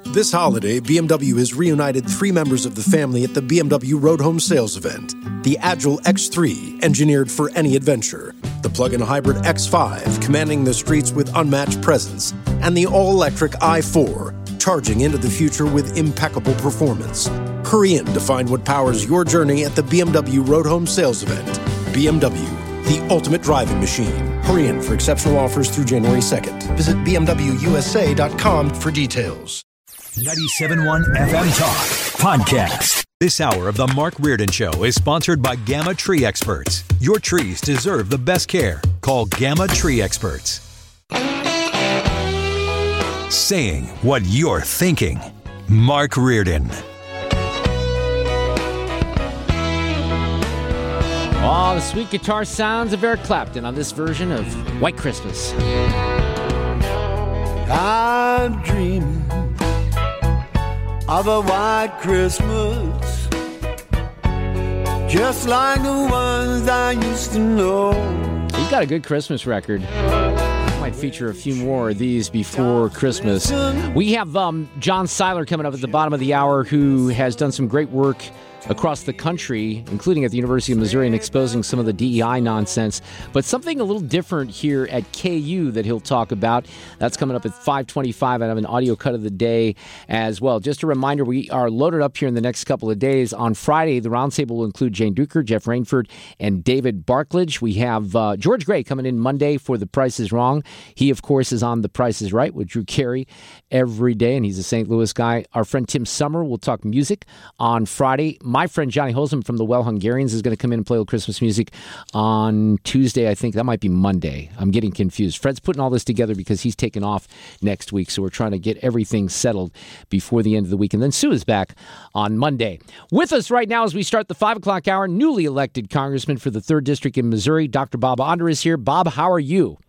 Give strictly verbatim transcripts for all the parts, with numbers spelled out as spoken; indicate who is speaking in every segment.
Speaker 1: This holiday, B M W has reunited three members of the family at the B M W Road Home Sales event. The Agile X three, engineered for any adventure. The plug-in hybrid X five, commanding the streets with unmatched presence. And the all-electric i four, charging into the future with impeccable performance. Hurry in to find what powers your journey at the B M W Road Home Sales event. B M W, the ultimate driving machine. Hurry in for exceptional offers through January second. Visit b m w u s a dot com for details.
Speaker 2: ninety-seven point one F M Talk Podcast. This hour of the Mark Reardon Show is sponsored by Gamma Tree Experts. Your trees deserve the best care. Call Gamma Tree Experts. Saying what you're thinking. Mark Reardon.
Speaker 3: Oh, the sweet guitar sounds of Eric Clapton on this version of White Christmas.
Speaker 4: I'm dreaming of a white Christmas, just like the ones I used to know.
Speaker 3: He's got a good Christmas record. Might feature a few more of these before Christmas. We have um, John Seiler coming up at the bottom of the hour, who has done some great work across the country, including at the University of Missouri, and exposing some of the D E I nonsense. But something a little different here at K U that he'll talk about. That's coming up at five twenty-five. I have an audio cut of the day as well. Just a reminder, we are loaded up here in the next couple of days. On Friday, the roundtable will include Jane Duker, Jeff Rainford, and David Barklage. We have uh, George Gray coming in Monday for The Price is Wrong. He, of course, is on The Price is Right with Drew Carey every day, and he's a Saint Louis guy. Our friend Tim Summer will talk music on Friday. My friend Johnny Holzman from the Well Hungarians is going to come in and play a little Christmas music on Tuesday. I think that might be Monday. I'm getting confused. Fred's putting all this together because he's taking off next week, so we're trying to get everything settled before the end of the week. And then Sue is back on Monday. With us right now as we start the five o'clock hour, newly elected Congressman for the third District in Missouri, Doctor Bob Onder is here. Bob, how are you?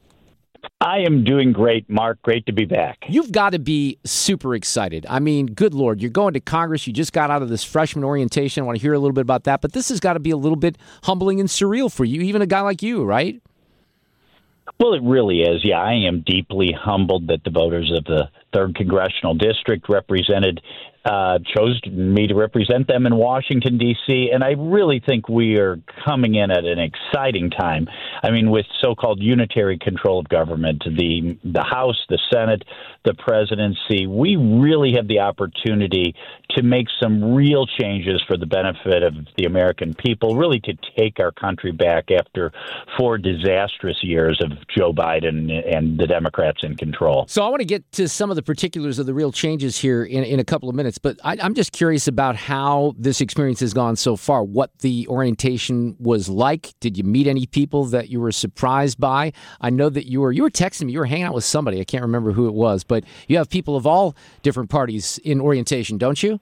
Speaker 5: I am doing great, Mark. Great to be back.
Speaker 3: You've got to be super excited. I mean, good Lord, you're going to Congress. You just got out of this freshman orientation. I want to hear a little bit about that. But this has got to be a little bit humbling and surreal for you, even a guy like you, right?
Speaker 5: Well, it really is. Yeah, I am deeply humbled that the voters of the third Congressional District represented uh, chose me to represent them in Washington, D C, and I really think we are coming in at an exciting time. I mean, with so-called unitary control of government, the the House, the Senate, the presidency, we really have the opportunity to make some real changes for the benefit of the American people, really to take our country back after four disastrous years of Joe Biden and the Democrats in control.
Speaker 3: So I want to get to some of the particulars of the real changes here in, in a couple of minutes, but I, I'm just curious about how this experience has gone so far, what the orientation was like. Did you meet any people that you were surprised by? I know that you were you were texting me, you were hanging out with somebody, I can't remember who it was, but you have people of all different parties in orientation, don't you?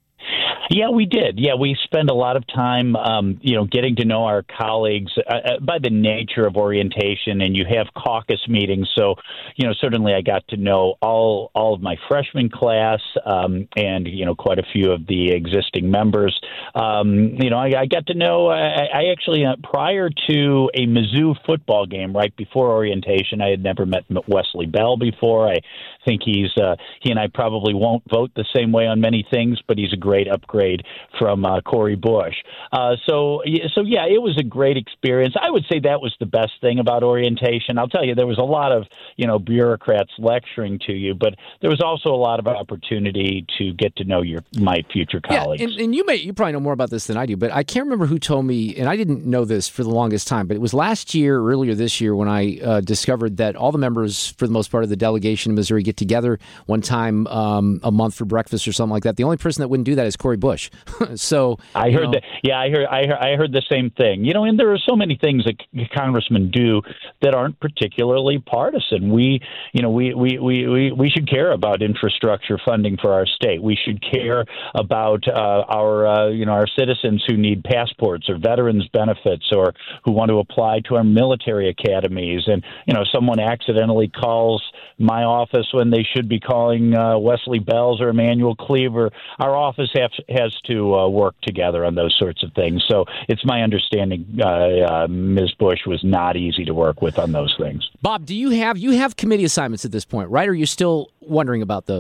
Speaker 5: Yeah, we did. Yeah, we spend a lot of time, um, you know, getting to know our colleagues uh, by the nature of orientation, and you have caucus meetings. So, you know, certainly I got to know all all of my freshman class um, and, you know, quite a few of the existing members. Um, you know, I, I got to know, I, I actually, uh, prior to a Mizzou football game, right before orientation, I had never met Wesley Bell before. I think he's, uh, he and I probably won't vote the same way on many things, but he's a great upgrade from uh, Cori Bush. Uh, so, so yeah, it was a great experience. I would say that was the best thing about orientation. I'll tell you, there was a lot of, you know, bureaucrats lecturing to you, but there was also a lot of opportunity to get to know your my future colleagues.
Speaker 3: Yeah, and, and you may you probably know more about this than I do, but I can't remember who told me, and I didn't know this for the longest time, but it was last year, or earlier this year, when I uh, discovered that all the members, for the most part of the delegation in Missouri, get together one time um, a month for breakfast or something like that. The only person that wouldn't do that is Cori Bush. so
Speaker 5: I heard
Speaker 3: know.
Speaker 5: that. Yeah, I heard. I heard. I heard the same thing. You know, and there are so many things that congressmen do that aren't particularly partisan. We, you know, we we, we, we, we should care about infrastructure funding for our state. We should care about uh, our, uh, you know, our citizens who need passports or veterans benefits or who want to apply to our military academies. And you know, someone accidentally calls my office when they should be calling uh, Wesley Bell's or Emmanuel Cleaver. Our office has has to uh, work together on those sorts of things. So it's my understanding uh, uh, Miz Bush was not easy to work with on those things.
Speaker 3: Bob, do you have you have committee assignments at this point, right? Or are you still wondering about those?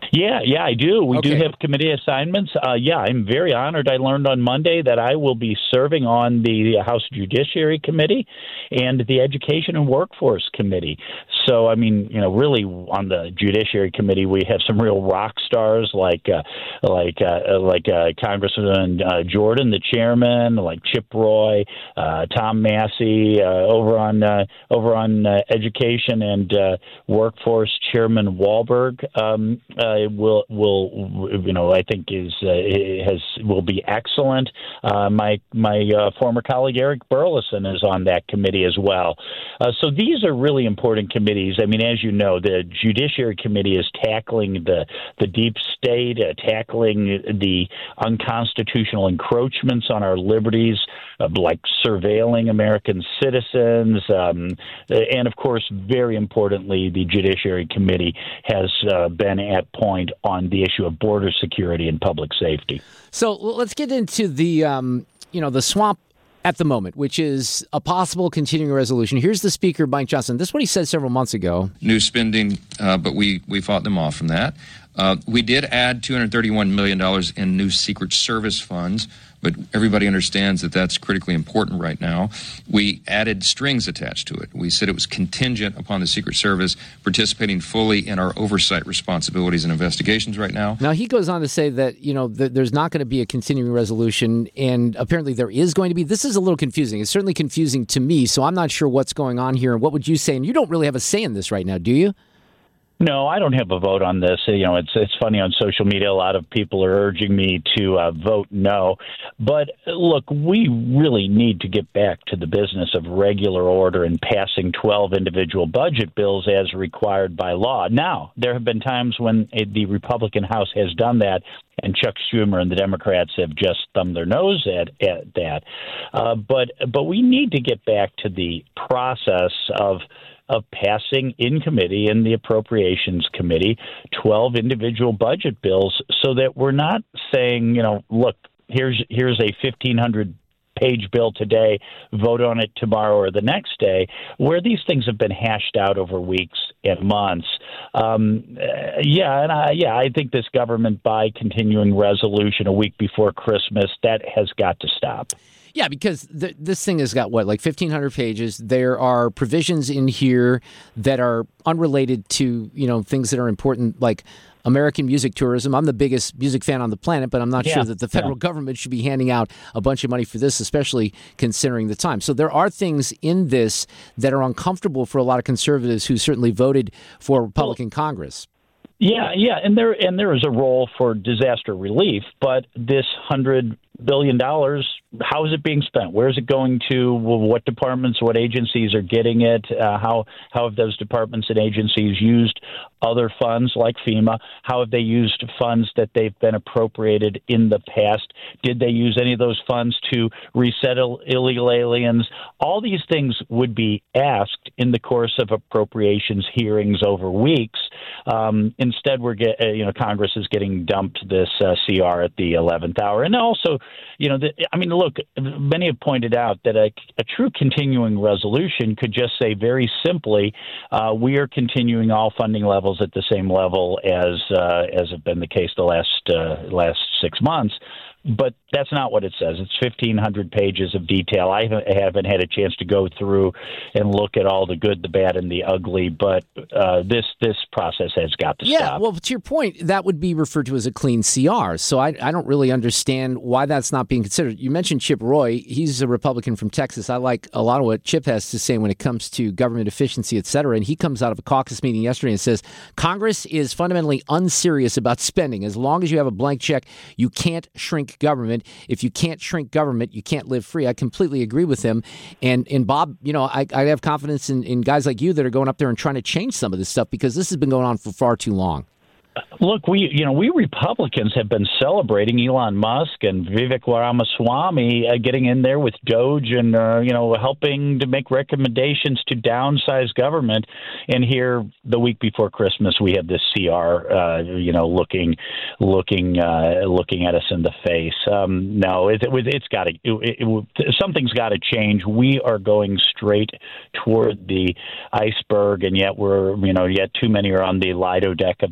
Speaker 5: Yeah, yeah, I do. We
Speaker 3: Okay.
Speaker 5: do have committee assignments. Uh, yeah, I'm very honored. I learned on Monday that I will be serving on the House Judiciary Committee and the Education and Workforce Committee. So, I mean, you know, really on the Judiciary Committee, we have some real rock stars like uh, like uh, like uh, Congressman uh, Jordan, the chairman, like Chip Roy, uh, Tom Massey. Uh, over on uh, over on uh, Education and uh, Workforce, Chairman Wahlberg. Um, uh, will will you know I think is uh, has will be excellent. Uh, my my uh, former colleague Eric Burleson is on that committee as well. Uh, so these are really important committees. I mean, as you know, the Judiciary Committee is tackling the the deep state, uh, tackling the unconstitutional encroachments on our liberties, uh, like surveilling American citizens, um, and of course, very importantly, the Judiciary Committee has uh, been at point on the issue of border security and public safety.
Speaker 3: So let's get into the, um, you know, the swamp at the moment, which is a possible continuing resolution. Here's the Speaker, Mike Johnson. This is what he said several months ago.
Speaker 6: New spending, uh, but we, we fought them off from that. Uh, we did add two hundred thirty-one million dollars in new Secret Service funds, but everybody understands that that's critically important right now. We added strings attached to it. We said it was contingent upon the Secret Service participating fully in our oversight responsibilities and investigations right now.
Speaker 3: Now, he goes on to say that, you know, th- there's not going to be a continuing resolution, and apparently there is going to be. This is a little confusing. It's certainly confusing to me, so I'm not sure what's going on here. And what would you say? And you don't really have a say in this right now, do you?
Speaker 5: No, I don't have a vote on this. You know, it's it's funny on social media. A lot of people are urging me to uh, vote no. But look, we really need to get back to the business of regular order and passing twelve individual budget bills as required by law. Now, there have been times when the Republican House has done that, and Chuck Schumer and the Democrats have just thumbed their nose at, at that. Uh, but but we need to get back to the process of of passing in committee in the Appropriations Committee twelve individual budget bills, so that we're not saying, you know, look, here's here's a fifteen hundred page bill today, vote on it tomorrow or the next day, where these things have been hashed out over weeks and months. Um, uh, yeah, and I, yeah, I think this government by continuing resolution a week before Christmas, that has got to stop.
Speaker 3: Yeah, because th- this thing has got, what, like fifteen hundred pages. There are provisions in here that are unrelated to, you know, things that are important, like American music tourism. I'm the biggest music fan on the planet, but I'm not
Speaker 5: yeah,
Speaker 3: sure that the federal
Speaker 5: yeah. government
Speaker 3: should be handing out a bunch of money for this, especially considering the time. So there are things in this that are uncomfortable for a lot of conservatives who certainly voted for Republican well, Congress.
Speaker 5: Yeah, yeah, and there and there is a role for disaster relief, but this hundred billion dollars, how is it being spent? Where is it going to? What departments, what agencies are getting it? Uh, how how have those departments and agencies used other funds like FEMA? How have they used funds that they've been appropriated in the past? Did they use any of those funds to resettle illegal aliens? All these things would be asked in the course of appropriations hearings over weeks. Um, instead, we're get, uh, you know Congress is getting dumped this uh, C R at the eleventh hour, and also, you know, the, I mean, look, many have pointed out that a, a true continuing resolution could just say very simply, uh, we are continuing all funding levels at the same level as uh, as have been the case the last uh, last six months. But that's not what it says. It's fifteen hundred pages of detail. I haven't had a chance to go through and look at all the good, the bad, and the ugly, but uh, this this process has got to
Speaker 3: yeah,
Speaker 5: stop.
Speaker 3: Yeah, well, to your point, that would be referred to as a clean C R, so I, I don't really understand why that's not being considered. You mentioned Chip Roy. He's a Republican from Texas. I like a lot of what Chip has to say when it comes to government efficiency, et cetera, and he comes out of a caucus meeting yesterday and says, Congress is fundamentally unserious about spending. As long as you have a blank check, you can't shrink government. If you can't shrink government, you can't live free. I completely agree with him. And and Bob, you know, I, I have confidence in, in guys like you that are going up there and trying to change some of this stuff, because this has been going on for far too long.
Speaker 5: Look, we you know we Republicans have been celebrating Elon Musk and Vivek Ramaswamy uh, getting in there with Doge and uh, you know helping to make recommendations to downsize government. And here, the week before Christmas, we have this C R, uh, you know, looking looking uh, looking at us in the face. Um, no, it, it, it's got to it, it, something's got to change. We are going straight toward the iceberg, and yet we're you know yet too many are on the Lido deck of the Titanic.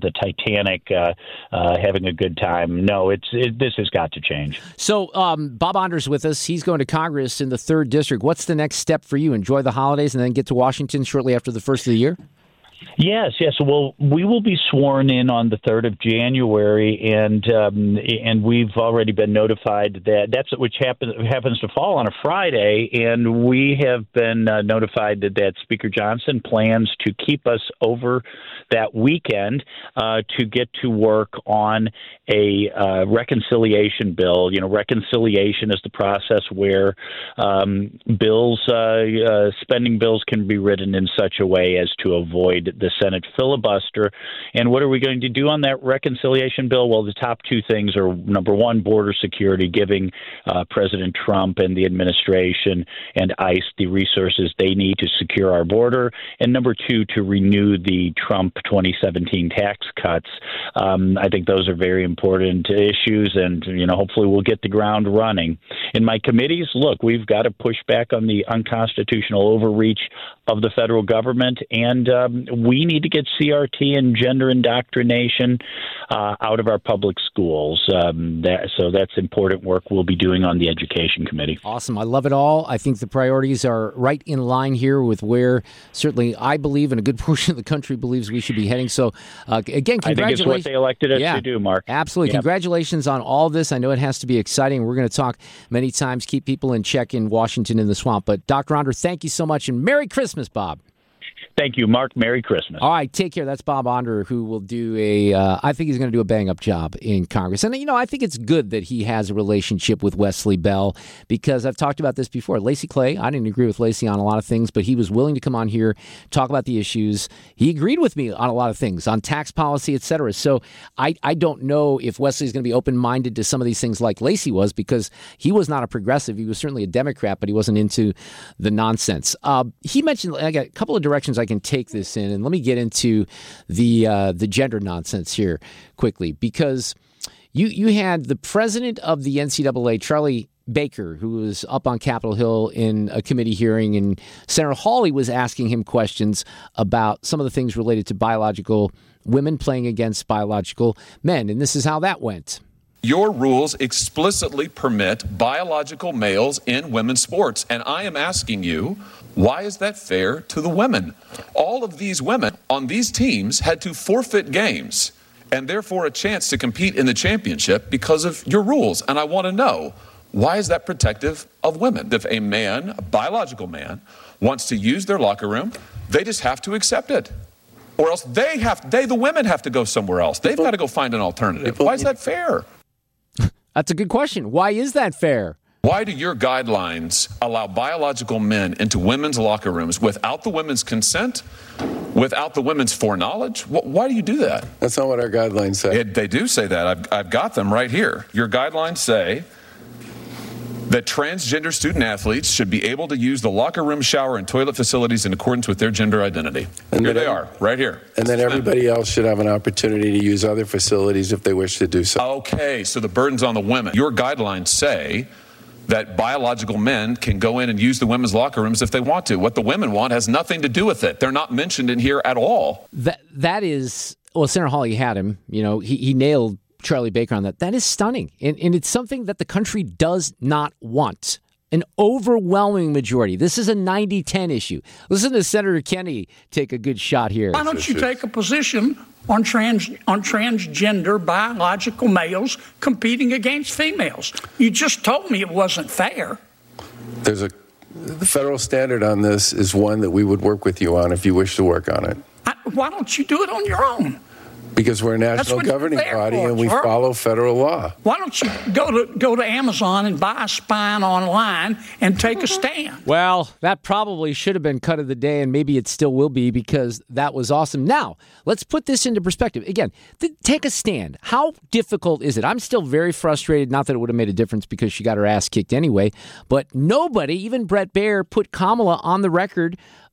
Speaker 5: panic, uh, uh, having a good time. No, it's it, this has got to change.
Speaker 3: So um, Bob Onder's with us. He's going to Congress in the third District. What's the next step for you? Enjoy the holidays and then get to Washington shortly after the first of the year?
Speaker 5: Yes, yes. Well, we will be sworn in on the third of January, and um, and we've already been notified that that's which happens happens to fall on a Friday, and we have been uh, notified that, that Speaker Johnson plans to keep us over that weekend uh, to get to work on a uh, reconciliation bill. You know, reconciliation is the process where um, bills, uh, uh, spending bills, can be written in such a way as to avoid the Senate filibuster. And what are we going to do on that reconciliation bill? Well, the top two things are, number one, border security, giving uh, President Trump and the administration and ICE the resources they need to secure our border, and number two, to renew the Trump twenty seventeen tax cuts. Um, I think those are very important issues, and you know, hopefully we'll get the ground running. In my committees, look, we've got to push back on the unconstitutional overreach of the federal government, and um, we need to get C R T and gender indoctrination uh, out of our public schools. Um, that, so that's important work we'll be doing on the Education Committee.
Speaker 3: Awesome. I love it all. I think the priorities are right in line here with where certainly I believe and a good portion of the country believes we should be heading. So, uh, again, congratulations.
Speaker 5: I think it's what they elected us
Speaker 3: yeah,
Speaker 5: to do, Mark.
Speaker 3: Absolutely. Yep. Congratulations on all this. I know it has to be exciting. We're going to talk many times, keep people in check in Washington in the swamp. But Doctor Onder, thank you so much, and Merry Christmas, Bob.
Speaker 5: Thank you, Mark. Merry Christmas.
Speaker 3: All right, take care. That's Bob Onder, who will do a, uh, I think he's going to do a bang-up job in Congress. And, you know, I think it's good that he has a relationship with Wesley Bell, because I've talked about this before. Lacy Clay, I didn't agree with Lacy on a lot of things, but he was willing to come on here, talk about the issues. He agreed with me on a lot of things, on tax policy, et cetera. So I, I don't know if Wesley's going to be open-minded to some of these things like Lacy was, because he was not a progressive. He was certainly a Democrat, but he wasn't into the nonsense. Uh, he mentioned, I got a couple of directions I can take this in, and let me get into the uh, the gender nonsense here quickly, because you you had the president of the N C double A, Charlie Baker, who was up on Capitol Hill in a committee hearing, and Senator Hawley was asking him questions about some of the things related to biological women playing against biological men, and this is how that went.
Speaker 7: Your rules explicitly permit biological males in women's sports, and I am asking you, why is that fair to the women? All of these women on these teams had to forfeit games and therefore a chance to compete in the championship because of your rules. And I want to know, why is that protective of women? If a man, a biological man, wants to use their locker room, they just have to accept it. Or else they have, they, the women, have to go somewhere else. They've got to go find an alternative. Why is that fair?
Speaker 3: That's a good question. Why is that fair?
Speaker 7: Why do your guidelines allow biological men into women's locker rooms without the women's consent, without the women's foreknowledge? Why do you do that?
Speaker 8: That's not what our guidelines say.
Speaker 7: It, they do say that. I've, I've got them right here. Your guidelines say that transgender student athletes should be able to use the locker room, shower, and toilet facilities in accordance with their gender identity. And here they are, right here.
Speaker 8: And then everybody else should have an opportunity to use other facilities if they wish to do so.
Speaker 7: Okay, so the burden's on the women. Your guidelines say that biological men can go in and use the women's locker rooms if they want to. What the women want has nothing to do with it. They're not mentioned in here at all.
Speaker 3: That That is, well, Senator Hawley had him. You know, he, he nailed Charlie Baker on that. That is stunning. And, and it's something that the country does not want. An overwhelming majority. This is a ninety ten issue. Listen to Senator Kennedy take a good shot here.
Speaker 9: Why don't you take a position on trans on transgender biological males competing against females? You just told me it wasn't fair.
Speaker 8: There's a the federal standard on this is one that we would work with you on if you wish to work on it.
Speaker 9: I, why don't you do it on your own?
Speaker 8: Because we're a national governing body and we follow federal law.
Speaker 9: Why don't you go to go to Amazon and buy a spine online and take a stand?
Speaker 3: Well, that probably should have been cut of the day, and maybe it still will be, because that was awesome. Now, let's put this into perspective. Again, th- take a stand. How difficult is it? I'm still very frustrated, not that it would have made a difference because she got her ass kicked anyway, but nobody, even Brett Baer, put Kamala on the record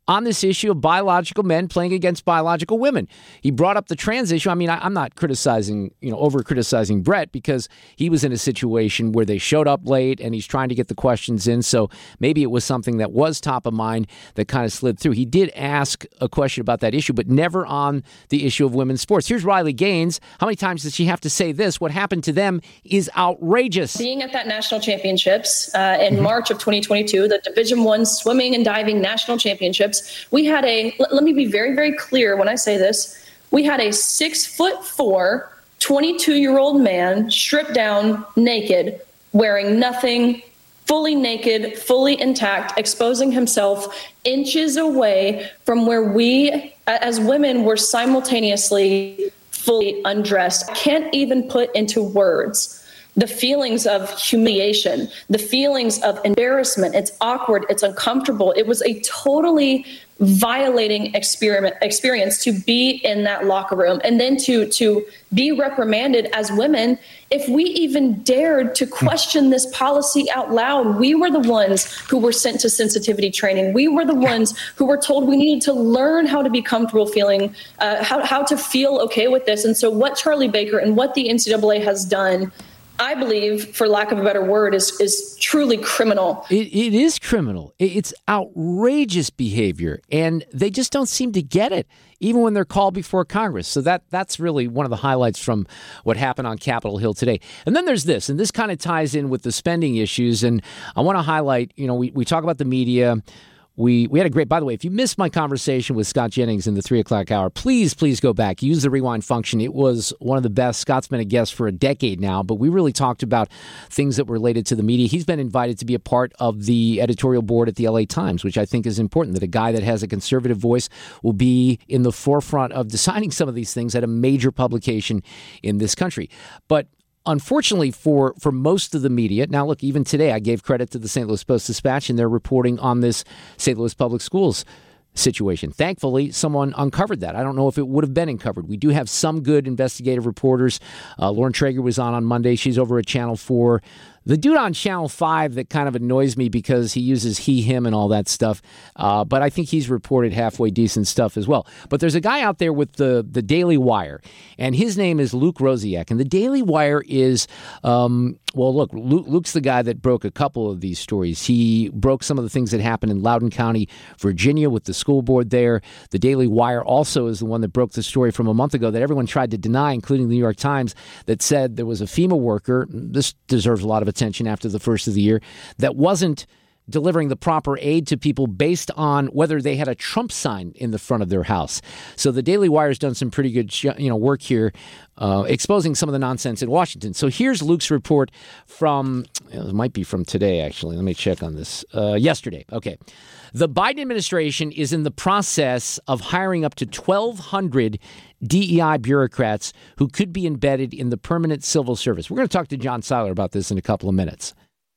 Speaker 3: on this issue of biological men playing against biological women. He brought up the trans issue. I mean, I, I'm not criticizing, you know, over criticizing Brett because he was in a situation where they showed up late and he's trying to get the questions in. So maybe it was something that was top of mind that kind of slid through. He did ask a question about that issue, but never on the issue of women's sports. Here's Riley Gaines. How many times does she have to say this? What happened to them is outrageous.
Speaker 10: Being at that national championships uh, in mm-hmm. March of twenty twenty-two, the Division One swimming and diving national championships, we had a, let me be very, very clear when I say this, we had a six foot four, twenty-two-year-old man stripped down naked, wearing nothing, fully naked, fully intact, exposing himself inches away from where we, as women, were simultaneously fully undressed. I can't even put into words the feelings of humiliation, the feelings of embarrassment. It's awkward. It's uncomfortable. It was a totally violating experiment experience to be in that locker room and then to to be reprimanded as women. If we even dared to question this policy out loud, we were the ones who were sent to sensitivity training. We were the ones who were told we needed to learn how to be comfortable feeling, uh, how, how to feel okay with this. And so what Charlie Baker and what the N C double A has done, I believe, for lack of a better word, is is truly criminal.
Speaker 3: It, it is criminal. It's outrageous behavior, and they just don't seem to get it, even when they're called before Congress. So that that's really one of the highlights from what happened on Capitol Hill today. And then there's this, and this kind of ties in with the spending issues, and I want to highlight, you know, we, we talk about the media. We we had a great, by the way, if you missed my conversation with Scott Jennings in the three o'clock hour, please, please go back. Use the rewind function. It was one of the best. Scott's been a guest for a decade now, but we really talked about things that were related to the media. He's been invited to be a part of the editorial board at the L A Times, which I think is important, that a guy that has a conservative voice will be in the forefront of deciding some of these things at a major publication in this country. But unfortunately for, for most of the media, now look, even today I gave credit to the Saint Louis Post-Dispatch and their reporting on this Saint Louis Public Schools situation. Thankfully, someone uncovered that. I don't know if it would have been uncovered. We do have some good investigative reporters. Uh, Lauren Traeger was on on Monday. She's over at Channel four. The dude on Channel five that kind of annoys me because he uses he, him, and all that stuff. Uh, but I think he's reported halfway decent stuff as well. But there's a guy out there with the, the Daily Wire, and his name is Luke Rosiak. And the Daily Wire is, um, well, look, Luke, Luke's the guy that broke a couple of these stories. He broke some of the things that happened in Loudoun County, Virginia, with the school board there. The Daily Wire also is the one that broke the story from a month ago that everyone tried to deny, including the New York Times, that said there was a FEMA worker. This deserves a lot of attention. attention after the first of the year, that wasn't delivering the proper aid to people based on whether they had a Trump sign in the front of their house. So the Daily Wire has done some pretty good you know, work here, uh, exposing some of the nonsense in Washington. So here's Luke's report from, it might be from today, actually. Let me check on this. Uh, yesterday. Okay. The Biden administration is in the process of hiring up to twelve hundred D E I bureaucrats who could be embedded in the permanent civil service. We're going to talk to John Seiler about this in a couple of minutes.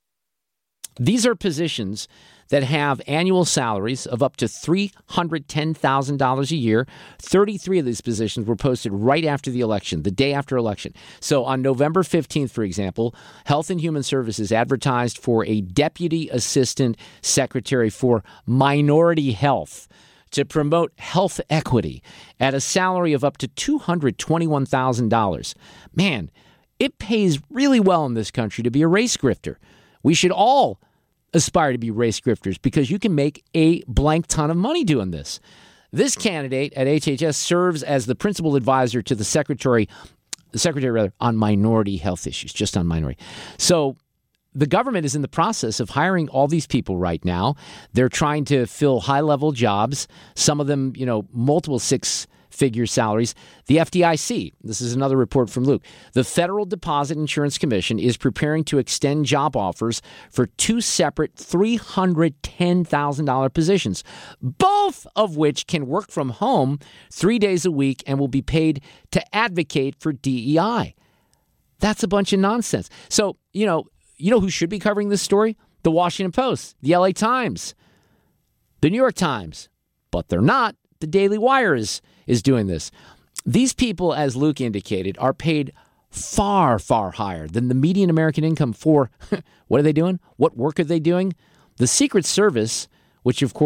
Speaker 3: These are positions that have annual salaries of up to three hundred ten thousand dollars a year. thirty-three of these positions were posted right after the election, the day after election. So on November fifteenth, for example, Health and Human Services advertised for a Deputy Assistant Secretary for Minority Health to promote health equity at a salary of up to two hundred twenty-one thousand dollars. Man, it pays really well in this country to be a race grifter. We should all aspire to be race grifters because you can make a blank ton of money doing this. This candidate at H H S serves as the principal advisor to the secretary, the secretary rather, on minority health issues, just on minority. So the government is in the process of hiring all these people right now. They're trying to fill high-level jobs, some of them, you know, multiple six-figure salaries. The F D I C, this is another report from Luke, the Federal Deposit Insurance Commission is preparing to extend job offers for two separate three hundred ten thousand dollars positions, both of which can work from home three days a week and will be paid to advocate for D E I. That's a bunch of nonsense. So, you know, You know who should be covering this story? The Washington Post, the L A Times, the New York Times. But they're not. The Daily Wire is, is doing this. These people, as Luke indicated, are paid far, far higher than the median American income for, what are they doing? What work are they doing? The Secret Service, which, of course,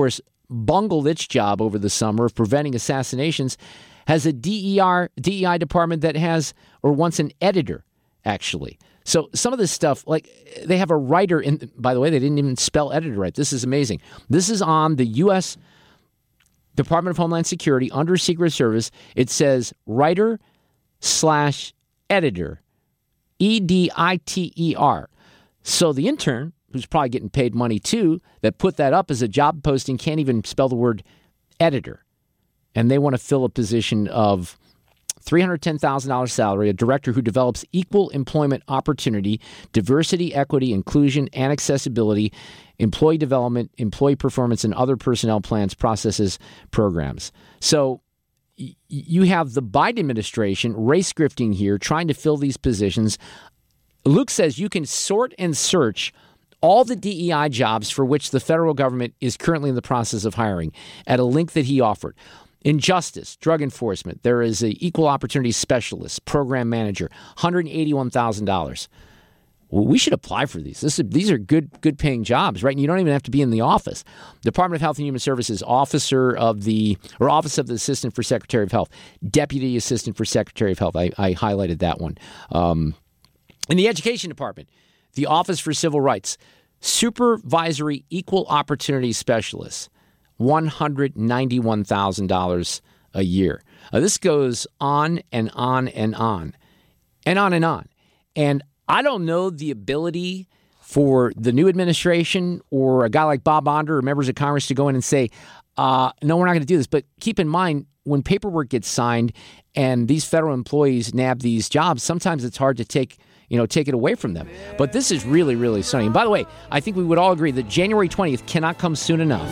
Speaker 3: bungled its job over the summer of preventing assassinations has a D E R, D E I department that has, or wants an editor, actually. So some of this stuff, like they have a writer in, by the way, they didn't even spell editor right. This is amazing. This is on the U S Department of Homeland Security under Secret Service. It says writer slash editor, E D I T E R. So the intern, who's probably getting paid money too, that put that up as a job posting, can't even spell the word editor. And they want to fill a position of three hundred ten thousand dollars salary, a director who develops equal employment opportunity, diversity, equity, inclusion, and accessibility, employee development, employee performance, and other personnel plans, processes, programs. So y- you have the Biden administration race scripting here, trying to fill these positions. Luke says you can sort and search all the D E I jobs for which the federal government is currently in the process of hiring at a link that he offered. In justice, drug enforcement, there is an equal opportunity specialist, program manager, one hundred eighty-one thousand dollars. Well, we should apply for these. This is, these are good, good paying jobs, right? And you don't even have to be in the office. Department of Health and Human Services, officer of the, or Office of the Assistant for Secretary of Health, Deputy Assistant for Secretary of Health. I, I highlighted that one. Um, in the Education Department, the Office for Civil Rights, Supervisory Equal Opportunity Specialist, one hundred ninety-one thousand dollars a year. Uh, this goes on and on and on and on and on. And I don't know the ability for the new administration or a guy like Bob Onder or members of Congress to go in and say, uh, no, we're not going to do this. But keep in mind, when paperwork gets signed and these federal employees nab these jobs, sometimes it's hard to take you know, take it away from them. But this is really, really sunny. And by the way, I think we would all agree that January twentieth cannot come soon enough.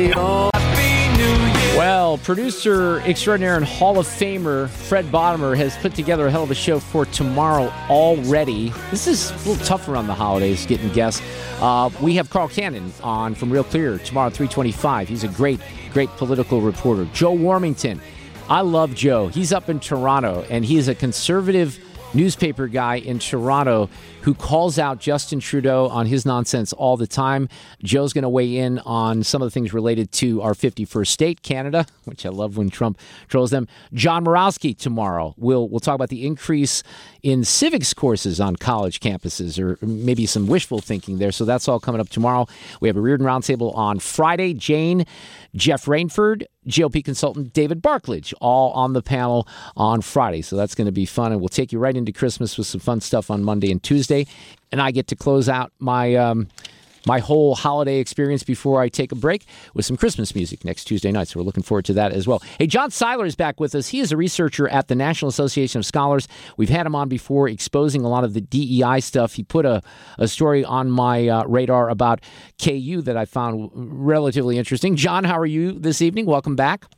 Speaker 3: Well, producer extraordinaire and Hall of Famer Fred Bottomer has put together a hell of a show for tomorrow already. This is a little tough around the holidays, getting guests. Uh, we have Carl Cannon on from Real Clear tomorrow at three twenty-five. He's a great, great political reporter. Joe Warmington. I love Joe. He's up in Toronto, and he is a conservative newspaper guy in Toronto who calls out Justin Trudeau on his nonsense all the time. Joe's going to weigh in on some of the things related to our fifty-first state, Canada, which I love when Trump trolls them. John Morawski tomorrow. We'll, we'll talk about the increase in civics courses on college campuses, or maybe some wishful thinking there. So that's all coming up tomorrow. We have a Reardon Roundtable on Friday. Jane, Jeff Rainford, G O P consultant David Barklage, all on the panel on Friday. So that's going to be fun, and we'll take you right into Christmas with some fun stuff on Monday and Tuesday. And I get to close out my um, my whole holiday experience before I take a break with some Christmas music next Tuesday night. So we're looking forward to that as well. Hey, John Seiler is back with us. He is a researcher at the National Association of Scholars. We've had him on before exposing a lot of the D E I stuff. He put a, a story on my uh, radar about K U that I found relatively interesting. John, how are you this evening? Welcome back.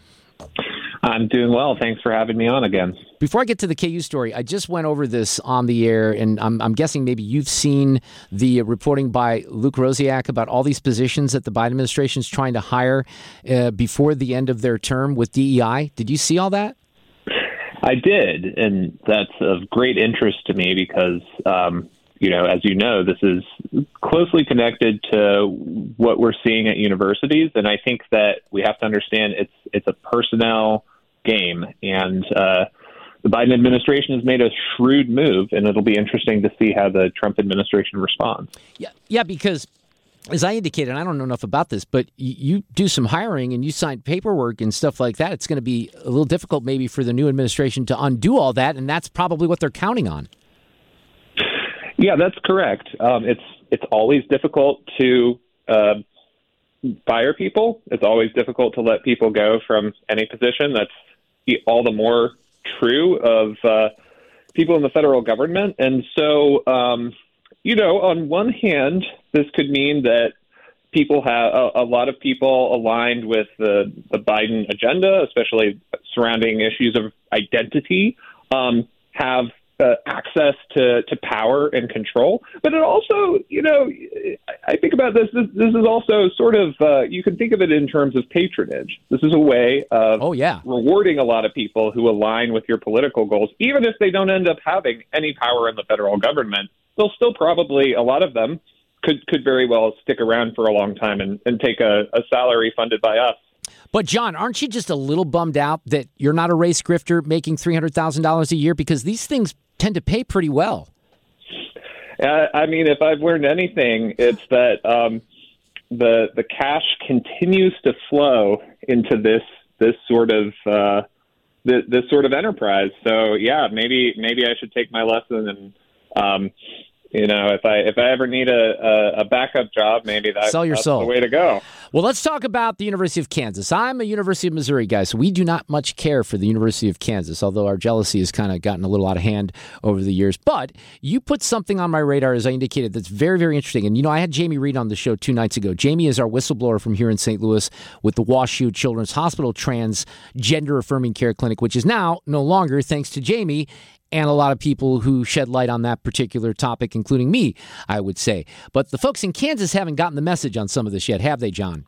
Speaker 11: I'm doing well. Thanks for having me on again.
Speaker 3: Before I get to the K U story, I just went over this on the air, and I'm, I'm guessing maybe you've seen the reporting by Luke Rosiak about all these positions that the Biden administration is trying to hire uh, before the end of their term with D E I. Did you see all that?
Speaker 11: I did, and that's of great interest to me because, um, you know, as you know, this is closely connected to what we're seeing at universities, and I think that we have to understand it's it's a personnel game, and uh, the Biden administration has made a shrewd move, and it'll be interesting to see how the Trump administration responds.
Speaker 3: Yeah, yeah, because as I indicated, I don't know enough about this, but you, you do some hiring and you sign paperwork and stuff like that. It's going to be a little difficult maybe for the new administration to undo all that, and that's probably what they're counting on.
Speaker 11: Yeah, that's correct. Um, it's it's always difficult to uh, fire people. It's always difficult to let people go from any position. That's all the more true of uh, people in the federal government. And so, um, you know, on one hand, this could mean that people have a, a lot of people aligned with the, the Biden agenda, especially surrounding issues of identity, um, have uh, access to, to power and control. But it also, you know, I think about this, this, this is also sort of, uh, you can think of it in terms of patronage. This is a way of
Speaker 3: oh, yeah.
Speaker 11: rewarding a lot of people who align with your political goals, even if they don't end up having any power in the federal government. They'll still probably, a lot of them, could could very well stick around for a long time and, and take a, a salary funded by us.
Speaker 3: But, John, aren't you just a little bummed out that you're not a race grifter making three hundred thousand dollars a year? Because these things tend to pay pretty well.
Speaker 11: Uh, I mean, if I've learned anything, it's that um, the the cash continues to flow into this this sort of uh, this, this sort of enterprise. So, yeah, maybe maybe I should take my lesson and um, you know, if I if I ever need a, a, a backup job, maybe that,
Speaker 3: Sell your
Speaker 11: that's
Speaker 3: soul.
Speaker 11: the way to go.
Speaker 3: Well, let's talk about the University of Kansas. I'm a University of Missouri guy, so we do not much care for the University of Kansas, although our jealousy has kind of gotten a little out of hand over the years. But you put something on my radar, as I indicated, that's very, very interesting. And, you know, I had Jamie Reed on the show two nights ago. Jamie is our whistleblower from here in Saint Louis with the WashU Children's Hospital Trans Gender Affirming Care Clinic, which is now no longer, thanks to Jamie, and a lot of people who shed light on that particular topic, including me, I would say. But the folks in Kansas haven't gotten the message on some of this yet, have they, John?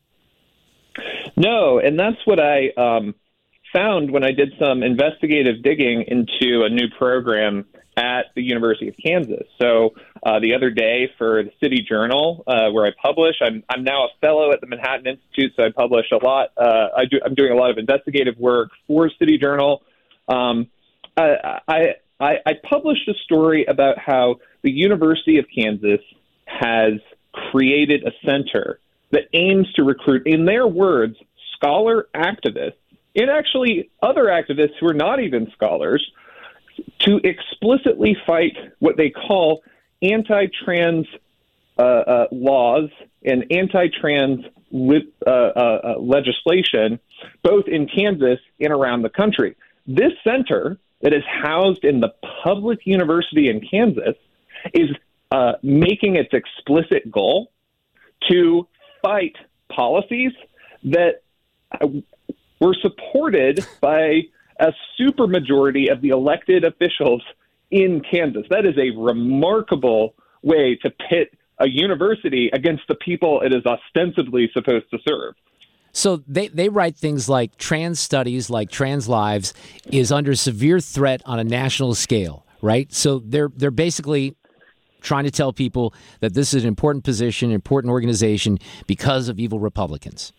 Speaker 11: No, and that's what I um, found when I did some investigative digging into a new program at the University of Kansas. So uh, the other day for the City Journal, uh, where I publish, I'm, I'm now a fellow at the Manhattan Institute, so I publish a lot. Uh, I do, I'm doing a lot of investigative work for City Journal. Um, I, I I, I published a story about how the University of Kansas has created a center that aims to recruit, in their words, scholar activists, and actually other activists who are not even scholars, to explicitly fight what they call anti-trans uh, uh, laws and anti-trans li- uh, uh, uh, legislation, both in Kansas and around the country. This center that is housed in the public university in Kansas is uh, making its explicit goal to fight policies that uh, were supported by a supermajority of the elected officials in Kansas. That is a remarkable way to pit a university against the people it is ostensibly supposed to serve.
Speaker 3: So they, they write things like trans studies, like trans lives, is under severe threat on a national scale, right? So they're they're basically trying to tell people that this is an important position, important organization because of evil Republicans.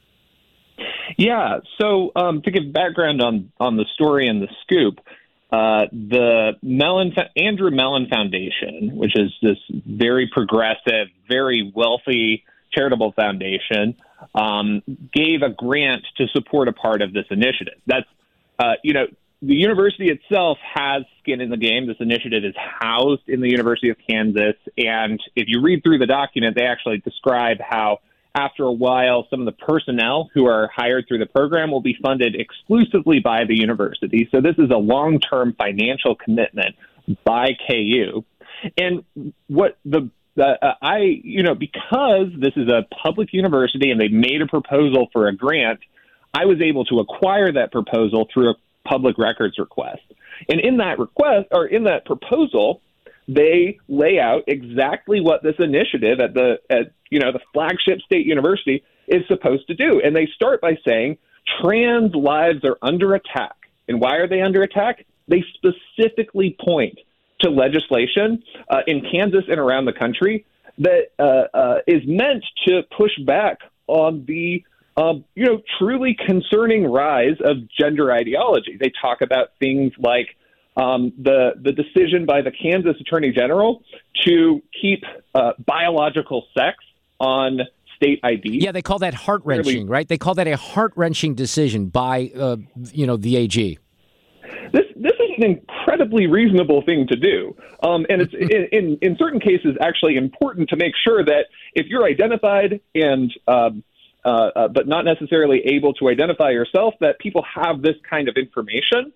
Speaker 11: Yeah. So um, to give background on, on the story and the scoop, uh, the Mellon Andrew Mellon Foundation, which is this very progressive, very wealthy charitable foundation, um, gave a grant to support a part of this initiative. That's, uh, you know, the university itself has skin in the game. This initiative is housed in the University of Kansas. And if you read through the document, they actually describe how after a while, some of the personnel who are hired through the program will be funded exclusively by the university. So this is a long-term financial commitment by K U. And what the Uh, I, you know, because this is a public university and they made a proposal for a grant, I was able to acquire that proposal through a public records request. And in that request, or in that proposal, they lay out exactly what this initiative at the, at, you know, the flagship state university is supposed to do. And they start by saying trans lives are under attack. And why are they under attack? They specifically point to legislation uh, in Kansas and around the country that uh, uh, is meant to push back on the, um, you know, truly concerning rise of gender ideology. They talk about things like um, the the decision by the Kansas Attorney General to keep uh, biological sex on state I D.
Speaker 3: Yeah, they call that heart-wrenching, right? They call that a heart-wrenching decision by, uh, you know, the A G.
Speaker 11: This this is an incredibly reasonable thing to do, um, and it's in, in in certain cases actually important to make sure that if you're identified and um, uh, uh, but not necessarily able to identify yourself, that people have this kind of information.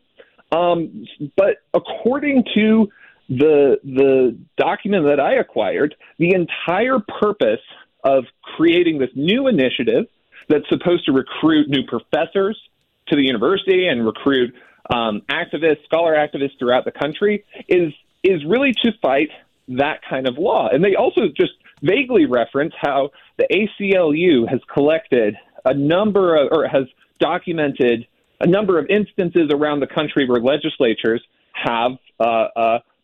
Speaker 11: Um, but according to the the document that I acquired, the entire purpose of creating this new initiative that's supposed to recruit new professors to the university and recruit Um, activists, scholar activists throughout the country is is really to fight that kind of law. And they also just vaguely reference how the A C L U has collected a number of, or has documented a number of instances around the country where legislatures have uh, uh,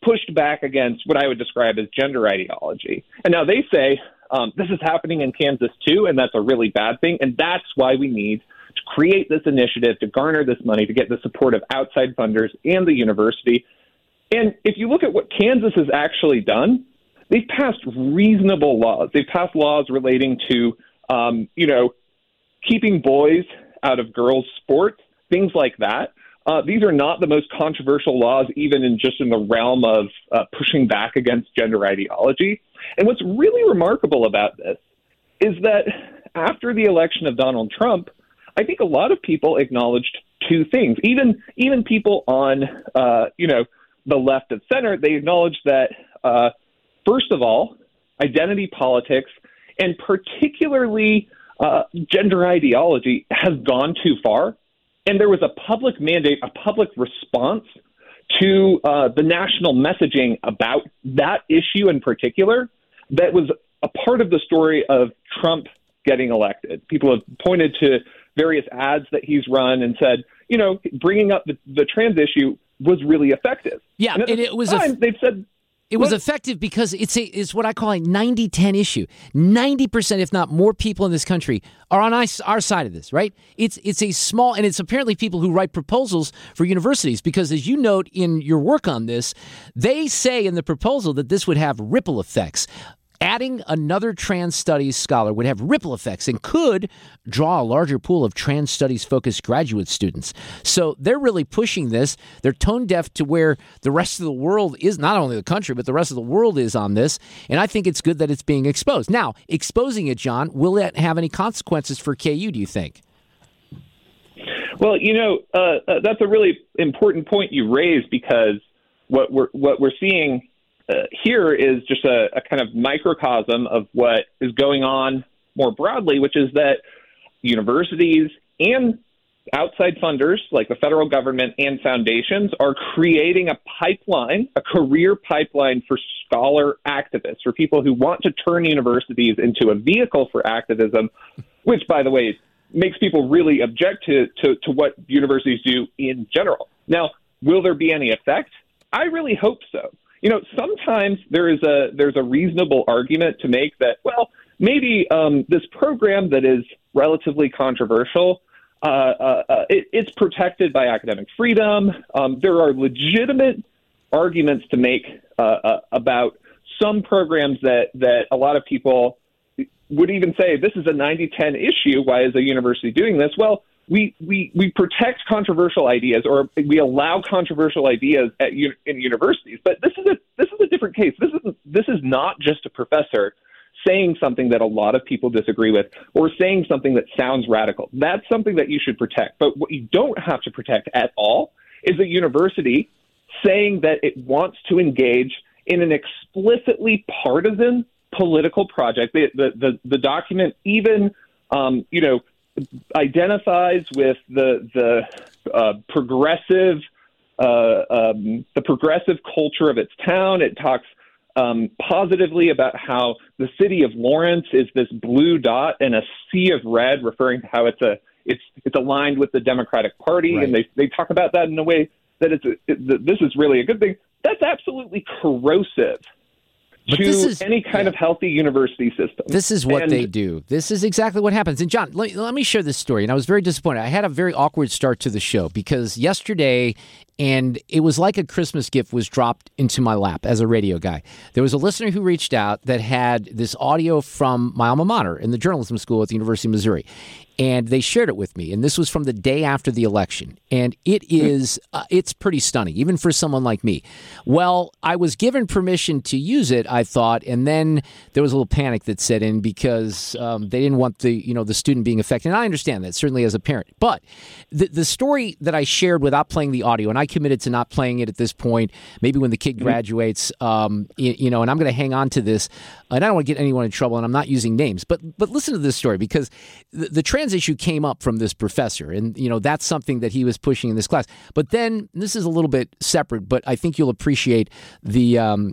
Speaker 11: pushed back against what I would describe as gender ideology. And now they say um, this is happening in Kansas too, and that's a really bad thing. And that's why we need to create this initiative to garner this money, to get the support of outside funders and the university. And if you look at what Kansas has actually done, they've passed reasonable laws. They've passed laws relating to, um, you know, keeping boys out of girls' sports, things like that. Uh, these are not the most controversial laws, even in just in the realm of uh, pushing back against gender ideology. And what's really remarkable about this is that after the election of Donald Trump, I think a lot of people acknowledged two things. Even even people on, uh, you know, the left of center, they acknowledged that, uh, first of all, identity politics and particularly uh, gender ideology has gone too far. And there was a public mandate, a public response to uh, the national messaging about that issue in particular that was a part of the story of Trump getting elected. People have pointed to various ads that he's run and said, you know, bringing up the, the trans issue was really effective.
Speaker 3: Yeah,
Speaker 11: and,
Speaker 3: and it was
Speaker 11: time,
Speaker 3: a,
Speaker 11: they've said
Speaker 3: it was
Speaker 11: what?
Speaker 3: effective because it's a it's what I call a ninety ten issue. ninety percent, if not more, people in this country are on our side of this, right? It's it's a small, and it's apparently people who write proposals for universities, because as you note in your work on this, they say in the proposal that this would have ripple effects. Adding another trans studies scholar would have ripple effects and could draw a larger pool of trans studies focused graduate students. So they're really pushing this. They're tone deaf to where the rest of the world is, not only the country, but the rest of the world is on this. And I think it's good that it's being exposed. Now, exposing it, John, will it have any consequences for K U, do you think?
Speaker 11: Well, you know, uh, uh, that's a really important point you raised, because what we're what we're seeing Uh, here is just a, a kind of microcosm of what is going on more broadly, which is that universities and outside funders like the federal government and foundations are creating a pipeline, a career pipeline for scholar activists, for people who want to turn universities into a vehicle for activism, which, by the way, makes people really object to, to, to what universities do in general. Now, will there be any effect? I really hope so. You know, sometimes there is a there's a reasonable argument to make that, well, maybe um, this program that is relatively controversial, uh, uh, uh, it, it's protected by academic freedom. Um, there are legitimate arguments to make uh, uh, about some programs that, that a lot of people would even say this is a ninety ten issue. Why is a university doing this? Well, We, we we protect controversial ideas, or we allow controversial ideas at in universities. But this is a this is a different case. This is this is not just a professor saying something that a lot of people disagree with, or saying something that sounds radical. That's something that you should protect. But what you don't have to protect at all is a university saying that it wants to engage in an explicitly partisan political project. The the the, the document even um, you know. identifies with the the uh, progressive uh, um, the progressive culture of its town. It talks um, positively about how the city of Lawrence is this blue dot in a sea of red, referring to how it's a it's it's aligned with the Democratic Party, right. And they they talk about that in a way that it's a, it, that this is really a good thing. That's absolutely corrosive
Speaker 3: But
Speaker 11: to
Speaker 3: this is,
Speaker 11: any kind
Speaker 3: yeah.
Speaker 11: of healthy university system.
Speaker 3: This is what
Speaker 11: and,
Speaker 3: they do. This is exactly what happens. And John, let, let me share this story. And I was very disappointed. I had a very awkward start to the show because yesterday, and it was like a Christmas gift was dropped into my lap as a radio guy. There was a listener who reached out that had this audio from my alma mater in the journalism school at the University of Missouri. And they shared it with me. And this was from the day after the election. And it is, uh, it's pretty stunning, even for someone like me. Well, I was given permission to use it, I thought. And then there was a little panic that set in because um, they didn't want the, you know, the student being affected. And I understand that, certainly as a parent. But the, the story that I shared without playing the audio, and I committed to not playing it at this point, maybe when the kid graduates, um, you, you know, and I'm going to hang on to this. And I don't want to get anyone in trouble, and I'm not using names. But but listen to this story, because the, the trans issue came up from this professor, and you know that's something that he was pushing in this class. But then this is a little bit separate, but I think you'll appreciate the um,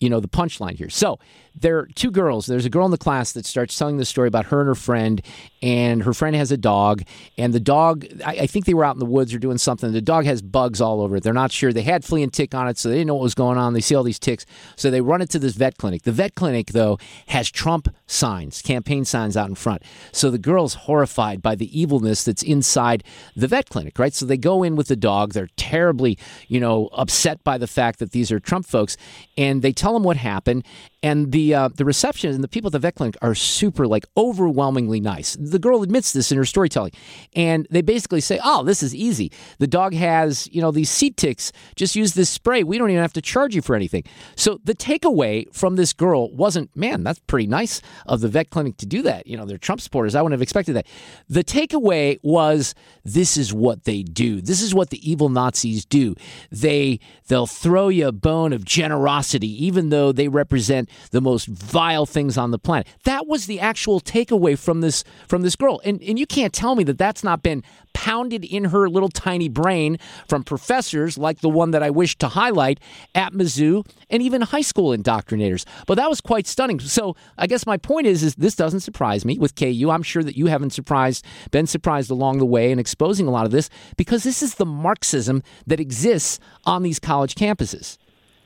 Speaker 3: you know, the punchline here. So there are two girls. There's a girl in the class that starts telling the story about her and her friend, and her friend has a dog, and the dog, I, I think they were out in the woods or doing something. The dog has bugs all over it. They're not sure. They had flea and tick on it, so they didn't know what was going on. They see all these ticks, so they run it to this vet clinic. The vet clinic, though, has Trump signs, campaign signs out in front. So the girl's horrified by the evilness that's inside the vet clinic, right? So they go in with the dog. They're terribly, you know, upset by the fact that these are Trump folks, and they tell them what happened. And the uh, the reception and the people at the vet clinic are super, like, overwhelmingly nice. The girl admits this in her storytelling. And they basically say, oh, this is easy. The dog has, you know, these seat ticks. Just use this spray. We don't even have to charge you for anything. So the takeaway from this girl wasn't, man, that's pretty nice of the vet clinic to do that. You know, they're Trump supporters. I wouldn't have expected that. The takeaway was, this is what they do. This is what the evil Nazis do. They, they'll throw you a bone of generosity, even though they represent the most vile things on the planet. That was the actual takeaway from this from this girl. And and you can't tell me that that's not been pounded in her little tiny brain from professors like the one that I wish to highlight at Mizzou and even high school indoctrinators. But that was quite stunning. So I guess my point is, is this doesn't surprise me with K U. I'm sure that you haven't surprised, been surprised along the way in exposing a lot of this, because this is the Marxism that exists on these college campuses.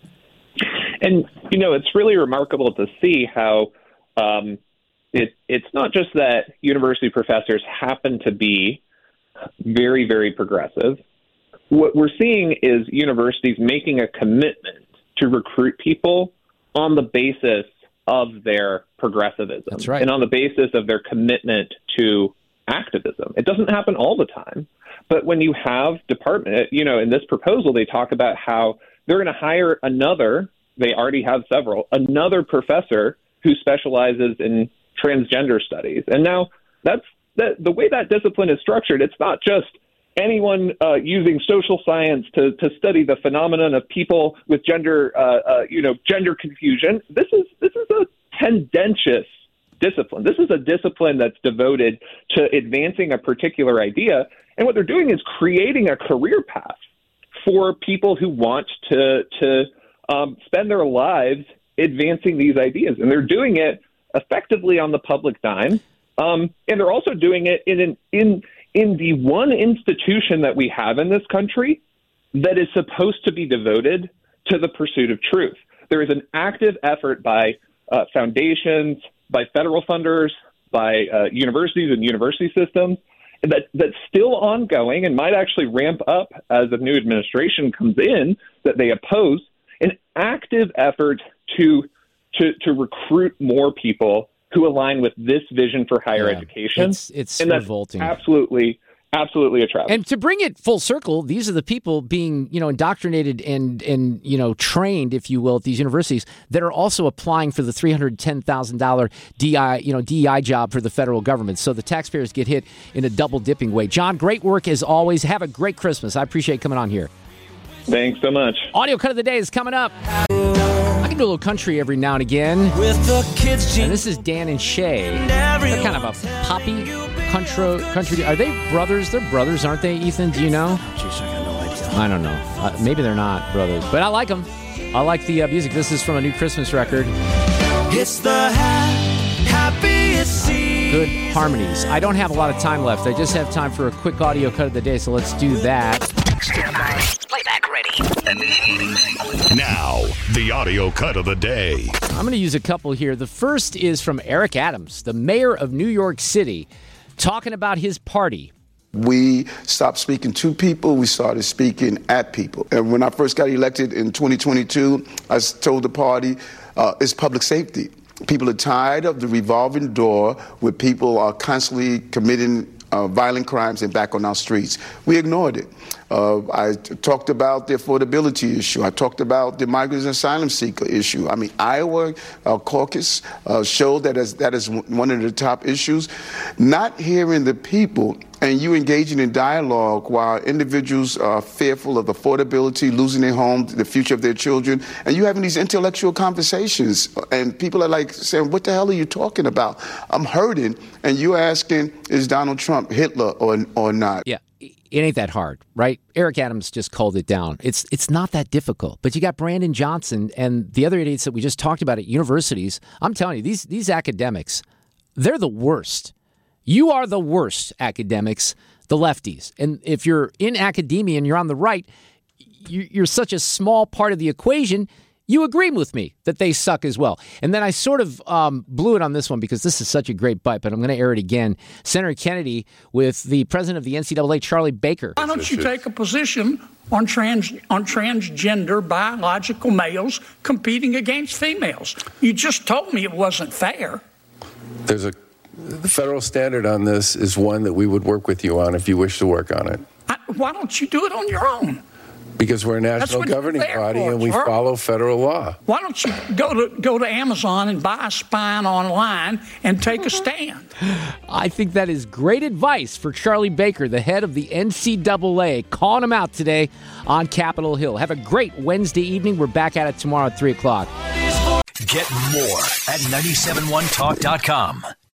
Speaker 11: And, you know, it's really remarkable to see how um, it, it's not just that university professors happen to be very, very progressive. What we're seeing is universities making a commitment to recruit people on the basis of their progressivism.
Speaker 3: That's right.
Speaker 11: And on the basis of their commitment to activism. It doesn't happen all the time. But when you have department, you know, in this proposal, they talk about how they're going to hire another, they already have several, another professor who specializes in transgender studies. And now that's that, the way that discipline is structured. It's not just anyone uh, using social science to, to study the phenomenon of people with gender, uh, uh, you know, gender confusion. This is this is a tendentious discipline. This is a discipline that's devoted to advancing a particular idea. And what they're doing is creating a career path for people who want to to um, spend their lives advancing these ideas. And they're doing it effectively on the public dime. Um, and they're also doing it in an, in in the one institution that we have in this country that is supposed to be devoted to the pursuit of truth. There is an active effort by uh, foundations, by federal funders, by uh, universities and university systems that that's still ongoing and might actually ramp up as a new administration comes in that they oppose, an active effort to to to recruit more people who align with this vision for higher
Speaker 3: yeah,
Speaker 11: education.
Speaker 3: It's, it's
Speaker 11: and
Speaker 3: revolting.
Speaker 11: That's absolutely, absolutely a travesty.
Speaker 3: And to bring it full circle, these are the people being, you know, indoctrinated and, and you know, trained, if you will, at these universities that are also applying for the three hundred ten thousand dollars D I, you know, D E I job for the federal government. So the taxpayers get hit in a double dipping way. John, great work as always. Have a great Christmas. I appreciate coming on here.
Speaker 11: Thanks so much.
Speaker 3: Audio cut of the day is coming up. I can do a little country every now and again. With the kids, and this is Dan and Shay. They're kind of a poppy country. country. Are they brothers? They're brothers, aren't they, Ethan? Do you know? Jeez, I got no idea. I don't know. Uh, maybe they're not brothers, but I like them. I like the uh, music. This is from a new Christmas record. It's the ha- happiest season. Good harmonies. I don't have a lot of time left. I just have time for a quick audio cut of the day, so let's do that.
Speaker 12: Stand by. Playback ready.
Speaker 2: Now, the audio cut of the day.
Speaker 3: I'm going to use a couple here. The first is from Eric Adams, the mayor of New York City, talking about his party.
Speaker 13: We stopped speaking to people. We started speaking at people. And when I first got elected in twenty twenty-two, I told the party uh, it's public safety. People are tired of the revolving door where people are constantly committing Uh, violent crimes and back on our streets. We ignored it. Uh, I t- talked about the affordability issue. I talked about the migrants and asylum seeker issue. I mean, Iowa uh, caucus uh, showed that as, that is w- one of the top issues. Not hearing the people and you engaging in dialogue while individuals are fearful of affordability, losing their home, the future of their children, and you having these intellectual conversations, and people are like saying, what the hell are you talking about? I'm hurting, and you're asking, is Donald Trump Hitler or or not?
Speaker 3: Yeah. it ain't that hard, right? Eric Adams just called it down. It's it's not that difficult. But you got Brandon Johnson and the other idiots that we just talked about at universities. I'm telling you, these these academics, they're the worst. You are the worst academics, the lefties. And if you're in academia and you're on the right, you're such a small part of the equation, you agree with me that they suck as well. And then I sort of um, blew it on this one because this is such a great bite, but I'm going to air it again. Senator Kennedy with the president of the N C double A, Charlie Baker.
Speaker 9: Why don't you take a position on trans on transgender biological males competing against females? You just told me it wasn't fair.
Speaker 8: There's a the federal standard on this is one that we would work with you on if you wish to work on it.
Speaker 9: I, why don't you do it on your own?
Speaker 8: Because we're a national governing body and we follow federal law.
Speaker 9: Why don't you go to go to Amazon and buy a spine online and take a stand?
Speaker 3: I think that is great advice for Charlie Baker, the head of the N C double A, calling him out today on Capitol Hill. Have a great Wednesday evening. We're back at it tomorrow at three o'clock.
Speaker 2: Get more at nine seven one talk dot com.